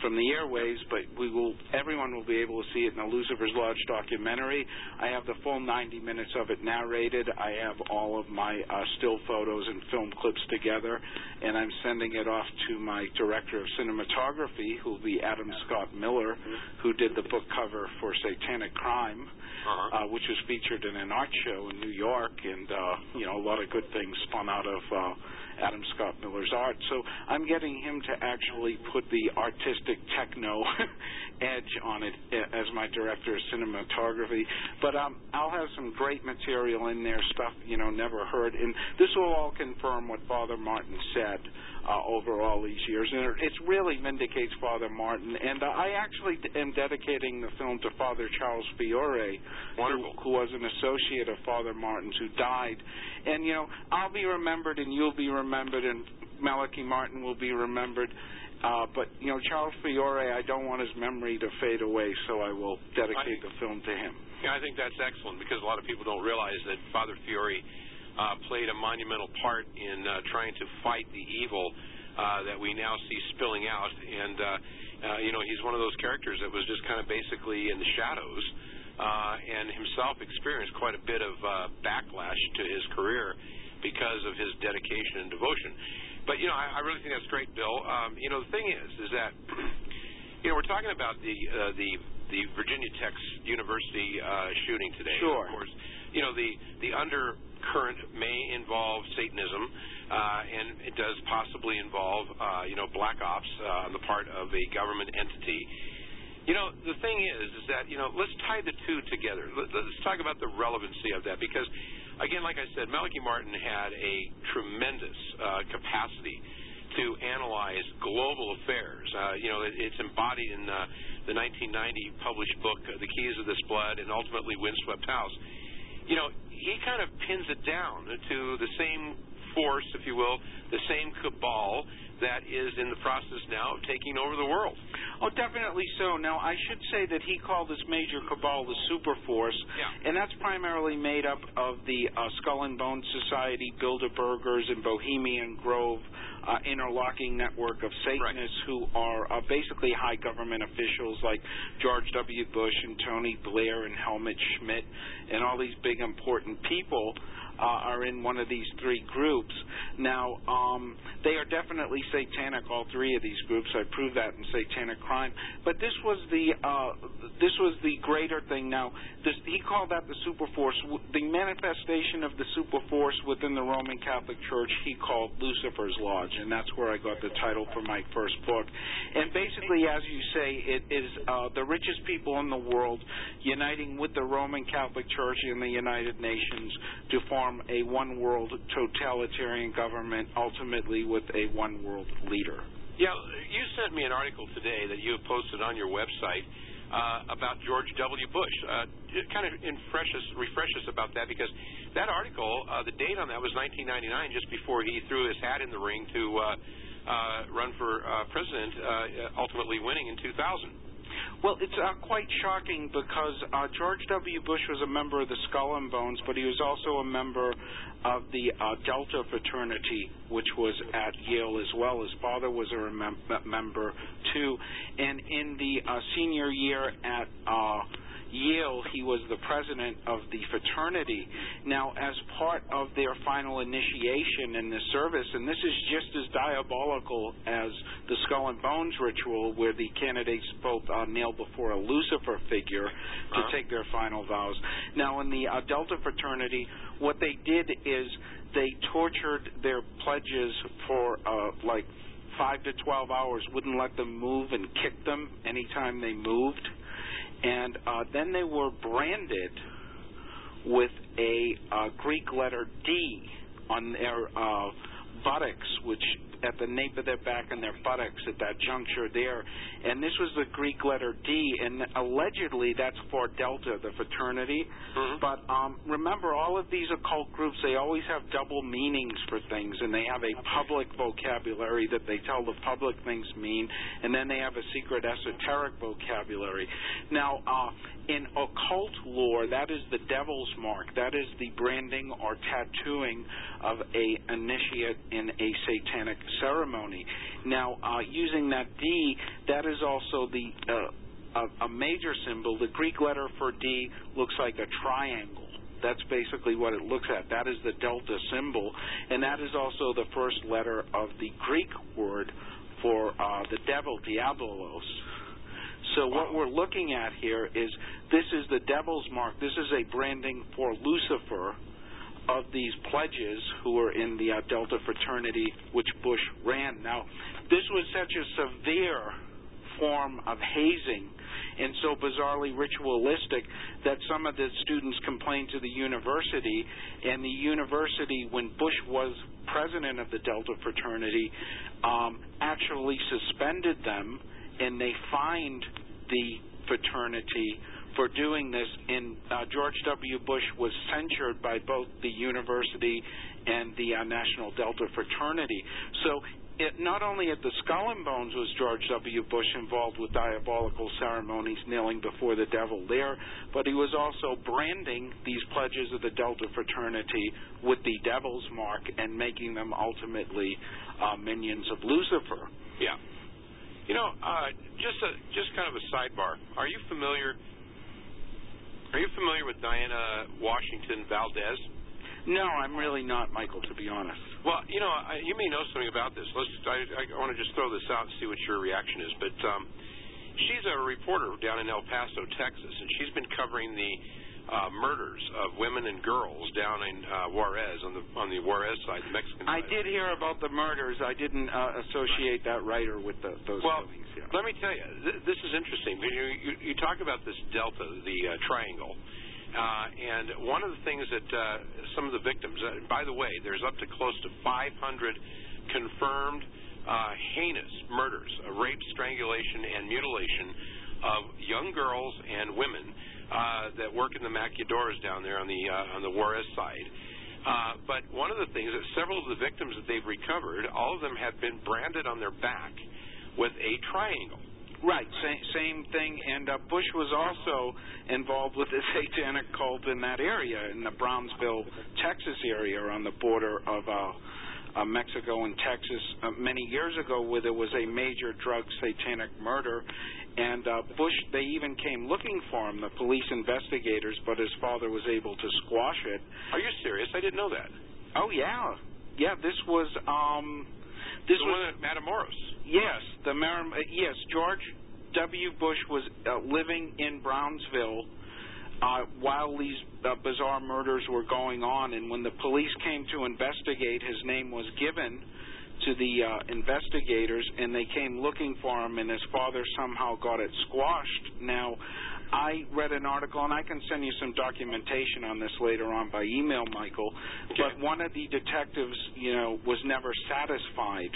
from the airwaves, but everyone will be able to see it in the Lucifer's Lodge documentary. I have the full 90 minutes of it narrated. I have all of my still photos and film clips together, and I'm sending it off to my director of cinematography, who will be Adam Scott Miller, who did the book cover for Satanic Crime, which was featured in an art show in New York, and a lot of good things spun out of Adam Scott Miller's art. So I'm getting him to actually put the artistic techno edge on it as my director of cinematography. But I'll have some great material in there, stuff never heard, and this will all confirm what Father Martin said over all these years, and it really vindicates Father Martin. And I actually am dedicating the film to Father Charles Fiore, who was an associate of Father Martin's, who died. And I'll be remembered, and you'll be remembered, and Malachi Martin will be remembered. But Charles Fiore, I don't want his memory to fade away, so I will dedicate the film to him. Yeah, I think that's excellent, because a lot of people don't realize that Father Fiore played a monumental part in trying to fight the evil that we now see spilling out. And, he's one of those characters that was just kind of basically in the shadows and himself experienced quite a bit of backlash to his career because of his dedication and devotion. But, I really think that's great, Bill. The thing is that, we're talking about the Virginia Tech University shooting today. Sure. Of course, the undercurrent may involve Satanism, and it does possibly involve, black ops on the part of a government entity. The thing is that, let's tie the two together. Let's talk about the relevancy of that, because, again, like I said, Malachi Martin had a tremendous capacity to analyze global affairs. It's embodied in the 1990 published book, The Keys of This Blood, and ultimately Windswept House. He kind of pins it down to the same force, if you will, the same cabal that is in the process now of taking over the world. Oh, definitely so. Now, I should say that he called this major cabal the Super Force, and that's primarily made up of the Skull and Bones Society, Bilderbergers, and Bohemian Grove interlocking network of Satanists who are basically high government officials like George W. Bush and Tony Blair and Helmut Schmidt, and all these big important people are in one of these three groups. Now, they are definitely satanic, all three of these groups. I proved that in Satanic Crime. But this was the greater thing. Now, he called that the Super Force. The manifestation of the Super Force within the Roman Catholic Church he called Lucifer's Lodge, and that's where I got the title for my first book. And basically, as you say, it is the richest people in the world uniting with the Roman Catholic Church and the United Nations to form a one-world totalitarian government, ultimately with a one-world leader. Yeah, you sent me an article today that you have posted on your website about George W. Bush. Kind of refresh us about that, because that article, the date on that was 1999, just before he threw his hat in the ring to run for president, ultimately winning in 2000. Well, it's quite shocking, because George W. Bush was a member of the Skull and Bones, but he was also a member of the Delta fraternity, which was at Yale as well. His father was a member, too. And in the senior year at Yale, he was the president of the fraternity. Now, as part of their final initiation in the service, and this is just as diabolical as the Skull and Bones ritual, where the candidates both kneel before a Lucifer figure to take their final vows. Now, in the Delta fraternity, what they did is they tortured their pledges for like 5 to 12 hours, wouldn't let them move, and kicked them anytime they moved. And then they were branded with a Greek letter D on their buttocks, which at the nape of their back and their buttocks at that juncture there. And this was the Greek letter D, and allegedly that's for Delta, the fraternity. But remember, all of these occult groups, they always have double meanings for things, and they have a public vocabulary that they tell the public things mean, and then they have a secret esoteric vocabulary. Now, in occult lore, that is the devil's mark. That is the branding or tattooing of a initiate in a satanic ceremony. Now, using that D, that is also a major symbol. The Greek letter for D looks like a triangle. That's basically what it looks at. That is the delta symbol, and that is also the first letter of the Greek word for the devil, diabolos. So what we're looking at here is this is the devil's mark. This is a branding for Lucifer of these pledges who were in the Delta fraternity, which Bush ran. Now, this was such a severe form of hazing and so bizarrely ritualistic that some of the students complained to the university, and the university, when Bush was president of the Delta fraternity, actually suspended them, and they fined the fraternity for doing this, and George W. Bush was censured by both the university and the National Delta fraternity. So not only at the Skull and Bones was George W. Bush involved with diabolical ceremonies, kneeling before the devil there, but he was also branding these pledges of the Delta fraternity with the devil's mark and making them ultimately minions of Lucifer. Yeah. You know, just kind of a sidebar. Are you familiar with Diana Washington Valdez? No, I'm really not, Michael, to be honest. Well, you know, you may know something about this. I want to just throw this out and see what your reaction is. But she's a reporter down in El Paso, Texas, and she's been covering the murders of women and girls down in Juarez, on the Juarez side, the Mexican side. I did hear about the murders. I didn't associate that writer with those killings. Yeah. Let me tell you, this is interesting. You talk about this delta, the triangle. And one of the things that some of the victims, by the way, there's up to close to 500 confirmed heinous murders, rape, strangulation, and mutilation of young girls and women that work in the maquiladoras down there on the Juarez side. But one of the things that several of the victims that they've recovered, all of them have been branded on their back with a triangle. Right, same thing, and Bush was also involved with the satanic cult in that area, in the Brownsville, Texas area on the border of Mexico and Texas many years ago, where there was a major drug satanic murder, and Bush, they even came looking for him, the police investigators, but his father was able to squash it. Are you serious? I didn't know that. Oh, yeah. Yeah, this was... the one at Matamoros. Yes, yes. George W. Bush was living in Brownsville while these bizarre murders were going on, and when the police came to investigate, his name was given to the investigators, and they came looking for him, and his father somehow got it squashed. Now, I read an article, and I can send you some documentation on this later on by email, Michael, but one of the detectives, was never satisfied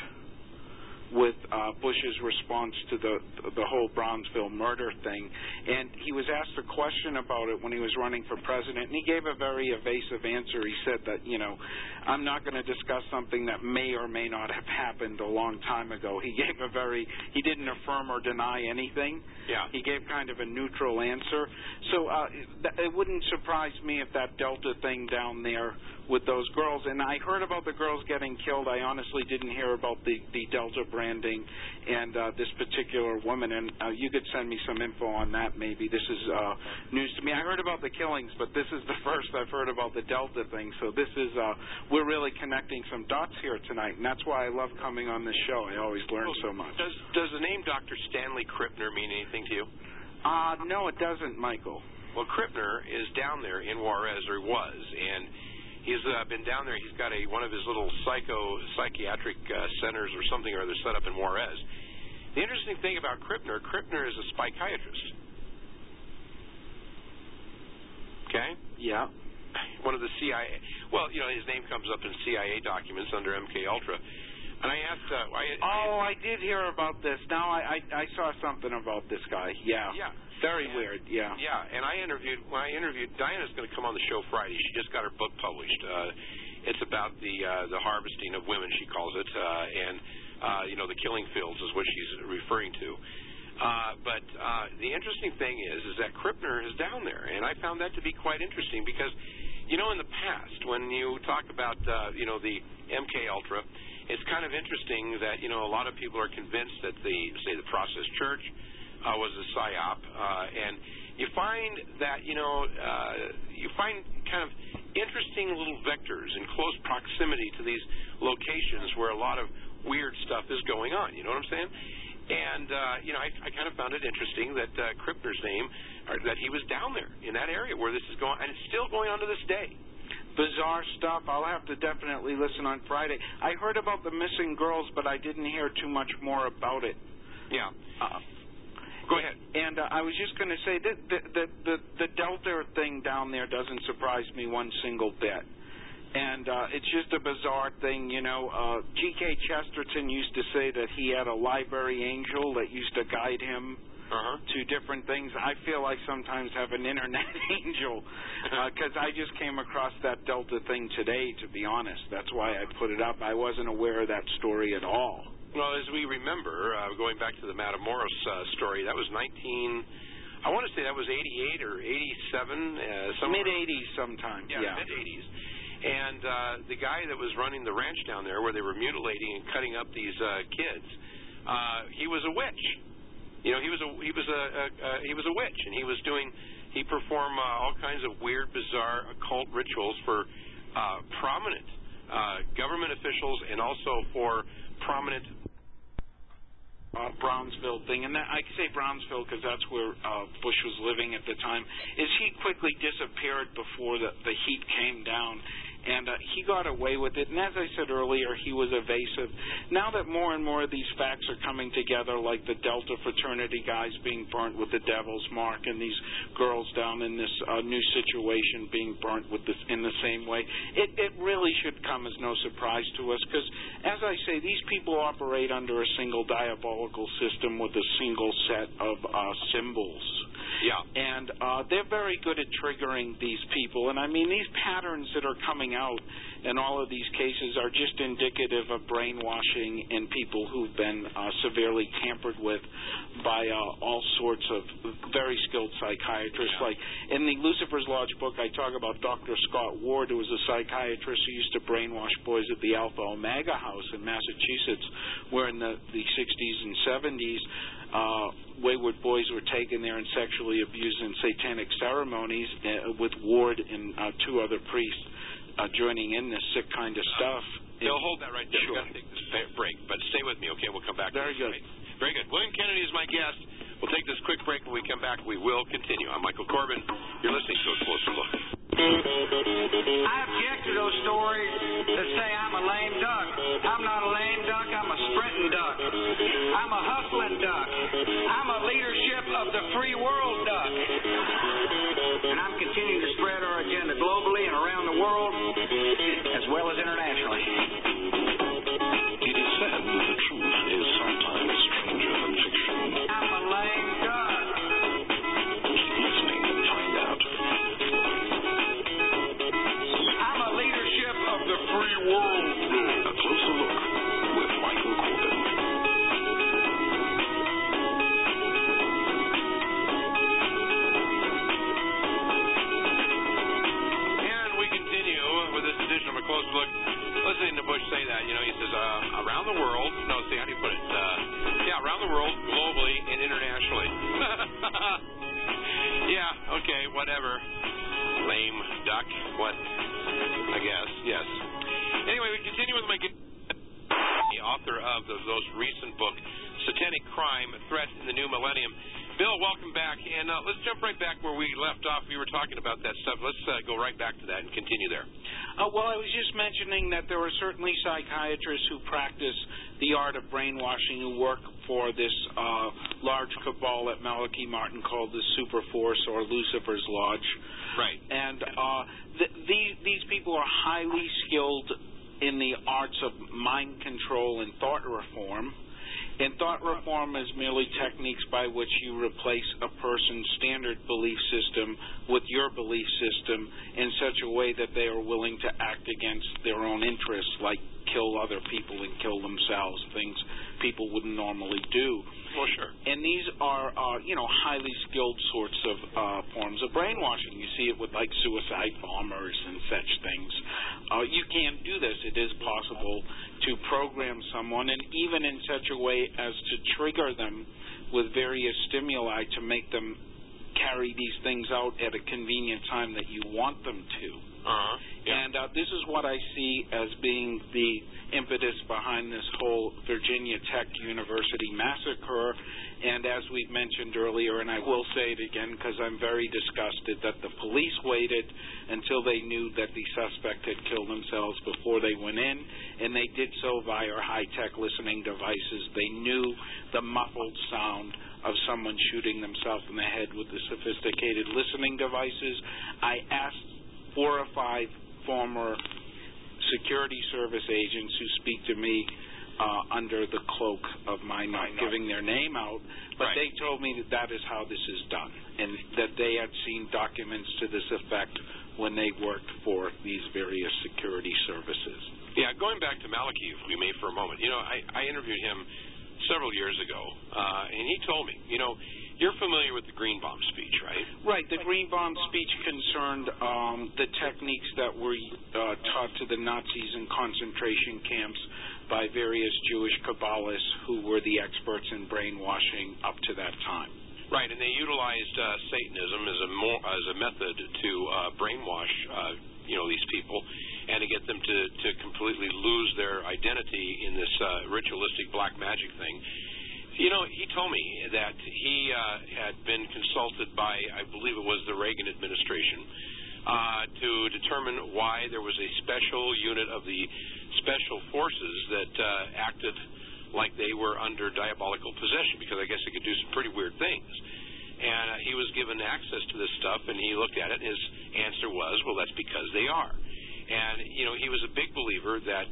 with Bush's response to the whole Brownsville murder thing, and he was asked a question about it when he was running for president, and he gave a very evasive answer. He said that, I'm not going to discuss something that may or may not have happened a long time ago. He didn't affirm or deny anything. Yeah. He gave kind of a neutral answer. So it wouldn't surprise me if that Delta thing down there with those girls, and I heard about the girls getting killed. I honestly didn't hear about the Delta branding and this particular woman, and you could send me some info on that maybe. This is news to me. I heard about the killings, but this is the first I've heard about the Delta thing, so this is, we're really connecting some dots here tonight, and that's why I love coming on this show. I always learn so much. Does the name Dr. Stanley Krippner mean anything to you? No, it doesn't, Michael. Well, Krippner is down there in Juarez, or he was, and he's been down there. He's got one of his little psychiatric centers or something or other set up in Juarez. The interesting thing about Krippner is a psychiatrist. Okay? Yeah. One of the CIA. Well, his name comes up in CIA documents under MKUltra. And I asked... I did hear about this. Now I saw something about this guy. Yeah. Yeah. Very weird, yeah. Yeah, and when I interviewed, Diana's going to come on the show Friday. She just got her book published. It's about the harvesting of women, she calls it, and the killing fields is what she's referring to. But the interesting thing is that Krippner is down there, and I found that to be quite interesting because, in the past, when you talk about, the MKUltra, it's kind of interesting that, you know, a lot of people are convinced that the Process Church was a psyop, and you find that, you know, you find kind of interesting little vectors in close proximity to these locations where a lot of weird stuff is going on. You know what I'm saying? And, you know, I kind of found it interesting that Krippner's name, or that he was down there in that area where this is going, and it's still going on to this day. Bizarre stuff. I'll have to definitely listen on Friday. I heard about the missing girls, but I didn't hear too much more about it. Yeah. Go ahead. And I was just going to say that the Delta thing down there doesn't surprise me one single bit. And it's just a bizarre thing, you know. G.K. Chesterton used to say that he had a library angel that used to guide him to different things. I feel like sometimes have an internet angel because I just came across that Delta thing today, to be honest. That's why I put it up. I wasn't aware of that story at all. Well, as we remember, going back to the Matamoros story, that was I want to say that was 88 or 87. Mid-80s sometime, yeah. Mid-80s. And the guy that was running the ranch down there where they were mutilating and cutting up these kids, he was a witch. You know, he was a witch, and he performed all kinds of weird, bizarre occult rituals for prominent government officials and also for prominent Brownsville thing, and I say Brownsville because that's where Bush was living at the time, is he quickly disappeared before the heat came down, and he got away with it. And as I said earlier, he was evasive. Now that more and more of these facts are coming together, like the Delta fraternity guys being burnt with the devil's mark, and these girls down in this new situation being burnt with in the same way, it really should come as no surprise to us, because, as I say, these people operate under a single diabolical system with a single set of symbols. Yeah. And they're very good at triggering these people. And, I mean, these patterns that are coming out in all of these cases are just indicative of brainwashing in people who've been severely tampered with by all sorts of very skilled psychiatrists. Like in the Lucifer's Lodge book, I talk about Dr. Scott Ward, who was a psychiatrist who used to brainwash boys at the Alpha Omega House in Massachusetts, where in the 60s and 70s, wayward boys were taken there and sexually abused in satanic ceremonies with Ward and two other priests joining in this sick kind of stuff. They'll hold that right there. Sure. We've got to take this break, but stay with me, okay? We'll come back. Very good. Right? Very good. William Kennedy is my guest. We'll take this quick break. When we come back, we will continue. I'm Michael Corbin. You're listening to A Closer Look. I object to those stories that say I'm a lame duck. I'm not a lame duck. I'm a sprinting duck. I'm a hustling duck. I'm a leadership of the free world duck. And I'm continuing to spread our agenda globally and around the world, as well as internationally. It is said that the truth is sometimes stranger than fiction. I'm a lame duck. Keep listening and find out. I'm a leadership of the free world. A Closer Look with Michael Corbin. And we continue with this edition of A Closer Look. Listening to Bush say that, you know, he says, around the world, no, see, how do you put it? Around the world, globally, and internationally. Yeah, okay, whatever. Lame duck, what? I guess, yes. Anyway, we continue with my the author of those recent book, Satanic Crime, Threat in the New Millennium. Bill, welcome back, and let's jump right back where we left off. We were talking about that stuff. Let's go right back to that and continue there. Well, I was just mentioning that there are certainly psychiatrists who practice the art of brainwashing who work for this large cabal that Malachi Martin called the Super Force or Lucifer's Lodge. Right. And these people are highly skilled in the arts of mind control and thought reform. And thought reform is merely techniques by which you replace a person's standard belief system with your belief system in such a way that they are willing to act against their own interests, like kill other people and kill themselves, things people wouldn't normally do. Well, sure. And these are, highly skilled sorts of forms of brainwashing. You see it with, like, suicide bombers and such things. You can do this. It is possible to program someone, and even in such a way as to trigger them with various stimuli to make them carry these things out at a convenient time that you want them to. Yeah. And this is what I see as being the impetus behind this whole Virginia Tech University massacre. And as we've mentioned earlier, and I will say it again because I'm very disgusted that the police waited until they knew that the suspect had killed themselves before they went in, and they did so via high-tech listening devices. They knew the muffled sound of someone shooting themselves in the head with the sophisticated listening devices. I asked 4 or 5 former security service agents who speak to me under the cloak of my not giving their name out, but they told me that that is how this is done, and that they had seen documents to this effect when they worked for these various security services. Yeah, going back to Maliki, if we may, for a moment. I interviewed him several years ago, and he told me, you're familiar with the Greenbaum speech, right? Right. The Greenbaum speech concerned the techniques that were taught to the Nazis in concentration camps by various Jewish Kabbalists who were the experts in brainwashing up to that time. Right, and they utilized Satanism as a method to brainwash these people and to get them to completely lose their identity in this ritualistic black magic thing. He told me that he had been consulted by, I believe it was the Reagan administration, to determine why there was a special unit of the special forces that acted like they were under diabolical possession, because I guess they could do some pretty weird things. And he was given access to this stuff, and he looked at it, and his answer was, well, that's because they are. And, he was a big believer that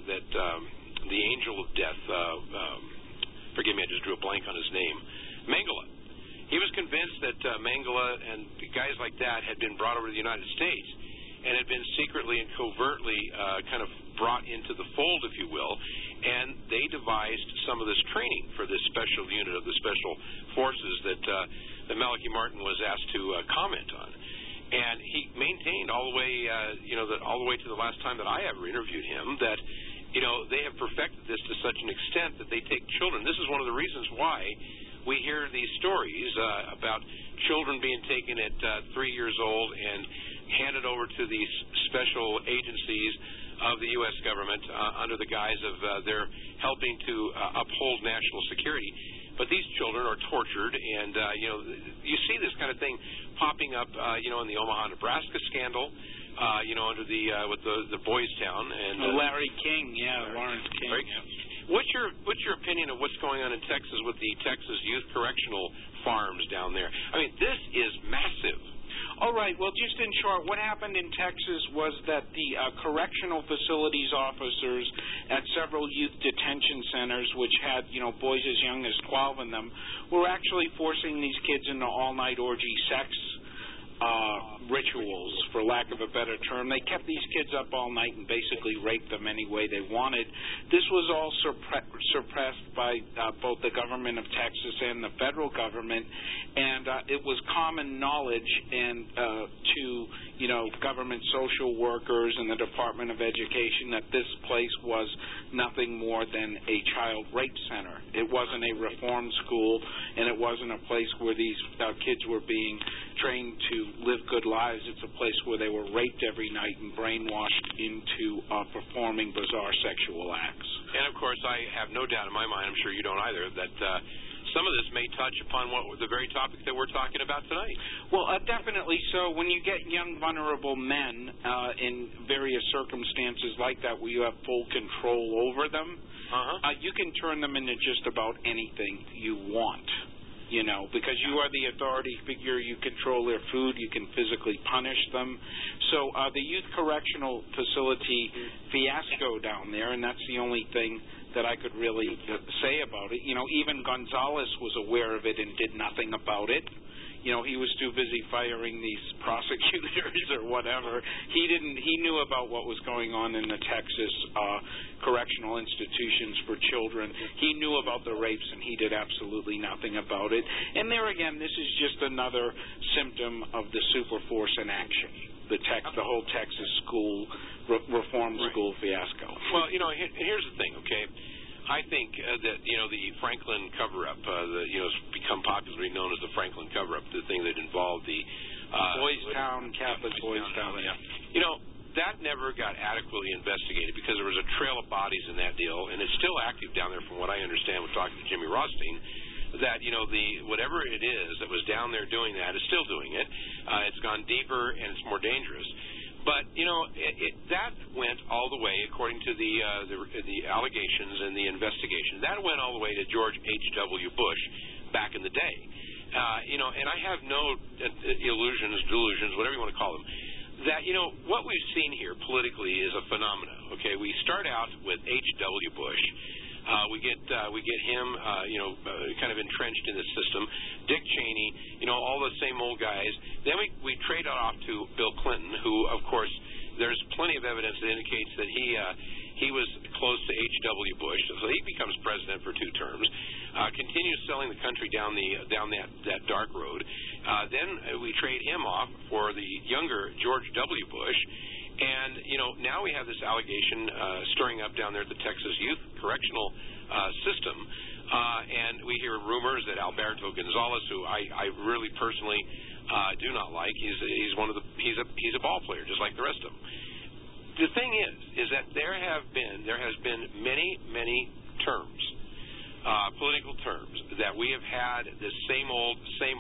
the angel of death, forgive me, I just drew a blank on his name, Mengele. He was convinced that Mengele and guys like that had been brought over to the United States and had been secretly and covertly kind of brought into the fold, if you will, and they devised some of this training for this special unit of the special forces that Maliki Martin was asked to comment on. And he maintained all the way, all the way to the last time that I ever interviewed him, that they have perfected this to such an extent that they take children. This is one of the reasons why we hear these stories about children being taken at 3 years old and handed over to these special agencies of the U.S. government under the guise of they're helping to uphold national security. But these children are tortured, and you see this kind of thing popping up, in the Omaha, Nebraska scandal. Under with the Boys Town and Larry King, Lawrence King. Right? What's your opinion of what's going on in Texas with the Texas Youth Correctional Farms down there? I mean, this is massive. All right. Well, just in short, what happened in Texas was that the correctional facilities officers at several youth detention centers, which had, boys as young as 12 in them, were actually forcing these kids into all-night orgy sex rituals, for lack of a better term. They kept these kids up all night and basically raped them any way they wanted. This was all suppressed by both the government of Texas and the federal government, and it was common knowledge and to government social workers and the Department of Education that this place was nothing more than a child rape center. It wasn't a reform school, and it wasn't a place where these kids were being trained to live good lives. It's a place where they were raped every night and brainwashed into performing bizarre sexual acts. And, of course, I have no doubt in my mind, I'm sure you don't either, that some of this may touch upon the very topic that we're talking about tonight. Well, definitely so. When you get young, vulnerable men in various circumstances like that where you have full control over them, you can turn them into just about anything you want. Because you are the authority figure, you control their food, you can physically punish them. So the youth correctional facility fiasco down there, and that's the only thing that I could really say about it. Even Gonzalez was aware of it and did nothing about it. He was too busy firing these prosecutors or whatever. He knew about what was going on in the Texas correctional institutions for children. He knew about the rapes, and he did absolutely nothing about it. And there again, this is just another symptom of the super force in action. The whole Texas school reform school fiasco. Well, here's the thing, okay? I think that, the Franklin cover-up, it's become popularly known as the Franklin cover-up, the thing that involved the Boys Town, Catholic Boys Town. Yeah. That never got adequately investigated because there was a trail of bodies in that deal, and it's still active down there from what I understand with talking to Jimmy Rothstein, that, whatever it is that was down there doing that is still doing it. It's gone deeper, and it's more dangerous. But, that went all the way, according to the allegations and the investigation, that went all the way to George H.W. Bush back in the day. And I have no delusions, whatever you want to call them, that, what we've seen here politically is a phenomenon, okay? We start out with H.W. Bush. We get him, kind of entrenched in the system. Dick Cheney, all the same old guys. Then we trade off to Bill Clinton, who, of course, there's plenty of evidence that indicates that he was close to H.W. Bush, so he becomes president for 2 terms. Continues selling the country down that dark road. Then we trade him off for the younger George W. Bush. And, now we have this allegation stirring up down there at the Texas Youth Correctional System. And we hear rumors that Alberto Gonzalez, who I really personally do not like, he's a ball player, just like the rest of them. The thing is that there has been many terms, political terms, that we have had this same old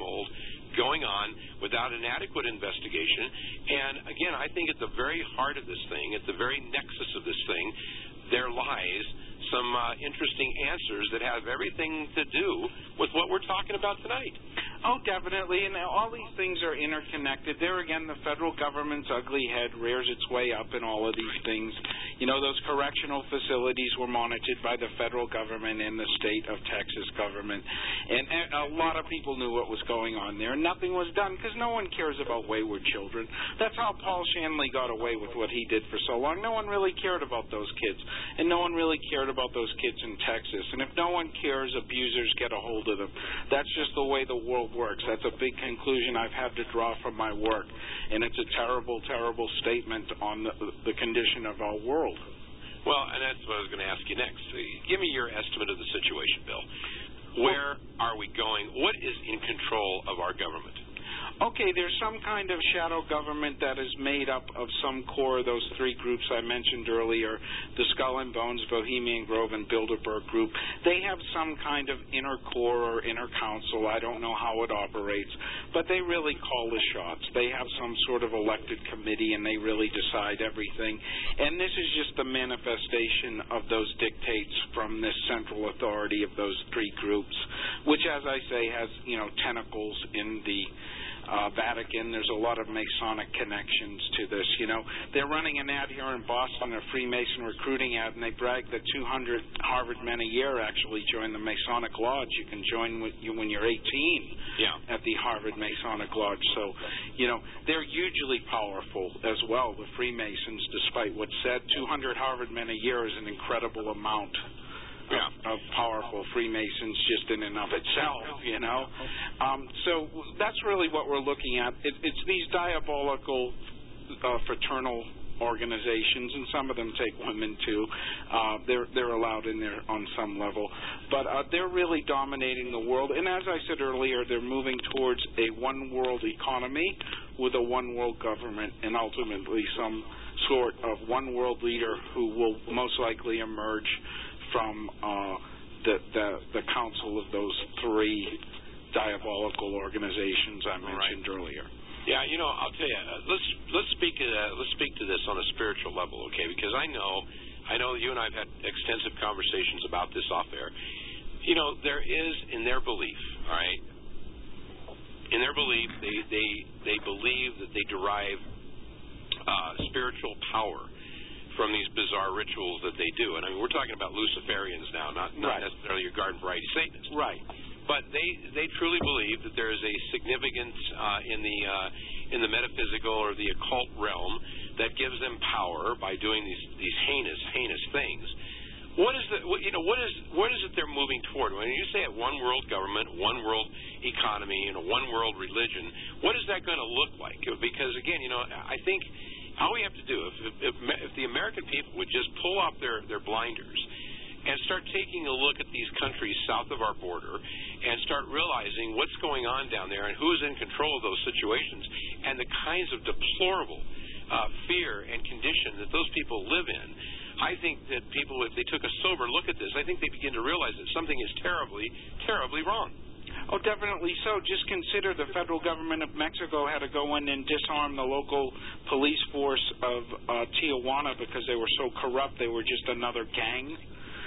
going on without an adequate investigation. And again, I think at the very heart of this thing, at the very nexus of this thing, there lies some interesting answers that have everything to do with what we're talking about tonight. Oh, definitely, and all these things are interconnected. There again, the federal government's ugly head rears its way up in all of these things. Those correctional facilities were monitored by the federal government and the state of Texas government, and a lot of people knew what was going on there. Nothing was done because no one cares about wayward children. That's how Paul Shanley got away with what he did for so long. No one really cared about those kids, and no one really cared about those kids in Texas. And if no one cares, abusers get a hold of them. That's just the way the world works. That's a big conclusion I've had to draw from my work, and it's a terrible, terrible statement on the condition of our world. Well, and that's what I was going to ask you next. Give me your estimate of the situation, Bill. Where are we going? What is in control of our government? Okay, there's some kind of shadow government that is made up of some core of those 3 groups I mentioned earlier, the Skull and Bones, Bohemian Grove, and Bilderberg group. They have some kind of inner core or inner council. I don't know how it operates, but they really call the shots. They have some sort of elected committee, and they really decide everything. And this is just the manifestation of those dictates from this central authority of those 3 groups, which, as I say, has, tentacles in the Vatican. There's a lot of Masonic connections to this. They're running an ad here in Boston, a Freemason recruiting ad, and they brag that 200 Harvard men a year actually join the Masonic Lodge. You can join when you're 18 at the Harvard Masonic Lodge. So, they're hugely powerful as well, the Freemasons, despite what's said. 200 Harvard men a year is an incredible amount of powerful Freemasons just in and of itself, So that's really what we're looking at. It's these diabolical fraternal organizations, and some of them take women too. They're allowed in there on some level. But they're really dominating the world. And as I said earlier, they're moving towards a one-world economy with a one-world government and ultimately some sort of one-world leader who will most likely emerge from the council of those 3 diabolical organizations I mentioned earlier. Yeah, I'll tell you. Let's speak to this on a spiritual level, okay? Because I know you and I've had extensive conversations about this off air. There is in their belief, all right. In their belief, they believe that they derive spiritual power from these bizarre rituals that they do. And I mean, we're talking about Luciferians now, not necessarily your garden variety Satanists. Right. But they truly believe that there is a significance in the metaphysical or the occult realm that gives them power by doing these heinous things. What is it they're moving toward? When you say one world government, one world economy, one world religion, what is that going to look like? Because again, I think all we have to do, if the American people would just pull off their blinders and start taking a look at these countries south of our border and start realizing what's going on down there and who's in control of those situations and the kinds of deplorable fear and condition that those people live in, I think that people, if they took a sober look at this, I think they begin to realize that something is terribly, terribly wrong. Oh, definitely so. Just consider the federal government of Mexico had to go in and disarm the local police force of Tijuana because they were so corrupt they were just another gang.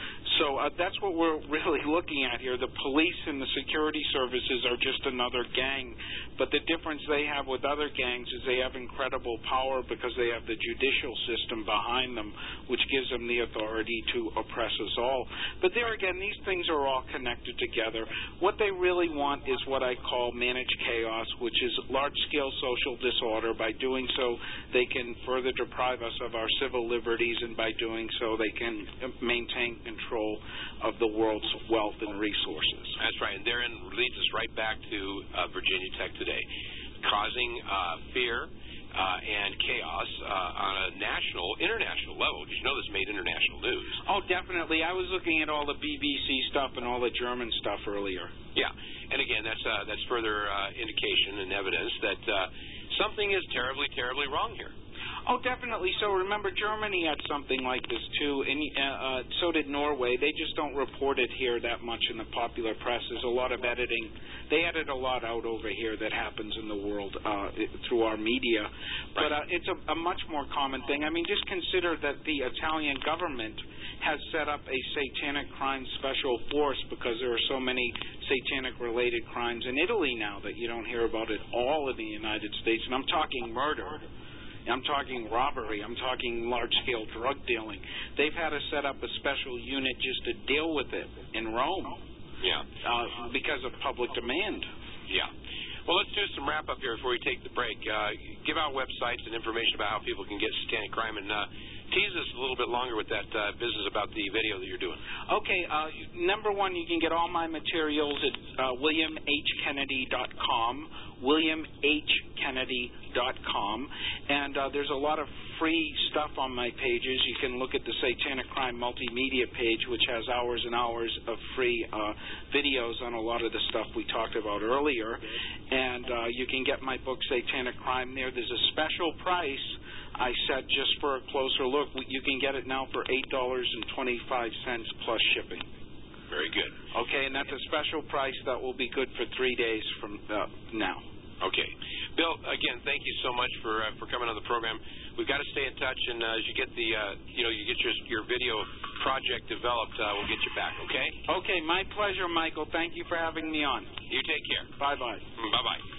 So that's what we're really looking at here. The police and the security services are just another gang. But the difference they have with other gangs is they have incredible power because they have the judicial system behind them, which gives them the authority to oppress us all. But there again, these things are all connected together. What they really want is what I call managed chaos, which is large-scale social disorder. By doing so, they can further deprive us of our civil liberties, and by doing so, they can maintain control of the world's wealth and resources. That's right, and therein leads us right back to Virginia Tech today, causing fear and chaos on a international level. Because this made international news. Oh, definitely. I was looking at all the BBC stuff and all the German stuff earlier. Yeah, and again, that's further indication and evidence that something is terribly, terribly wrong here. Oh, definitely. So remember, Germany had something like this too, and so did Norway. They just don't report it here that much in the popular press. There's a lot of editing. They edit a lot out over here that happens in the world through our media. But it's a much more common thing. I mean, just consider that the Italian government has set up a satanic crime special force because there are so many satanic-related crimes in Italy now that you don't hear about at all in the United States. And I'm talking murder. I'm talking robbery. I'm talking large-scale drug dealing. They've had to set up a special unit just to deal with it in Rome. Yeah. Because of public demand. Yeah. Well, let's do some wrap-up here before we take the break. Give out websites and information about how people can get satanic crime, and tease us a little bit longer with that business about the video that you're doing. Okay. Number one, you can get all my materials at WilliamHKennedy.com, WilliamHKennedy.com, and there's a lot of free stuff on my pages. You can look at the Satanic Crime Multimedia page, which has hours and hours of free videos on a lot of the stuff we talked about earlier, and you can get my book, Satanic Crime, there. There's a special price I set just for a closer look. You can get it now for $8.25 plus shipping. Very good. Okay, and that's a special price that will be good for 3 days from now. Okay. Bill, again, thank you so much for coming on the program. We've got to stay in touch, and as you get your video project developed, we'll get you back, okay? Okay, my pleasure, Michael. Thank you for having me on. You take care. Bye-bye. Bye-bye.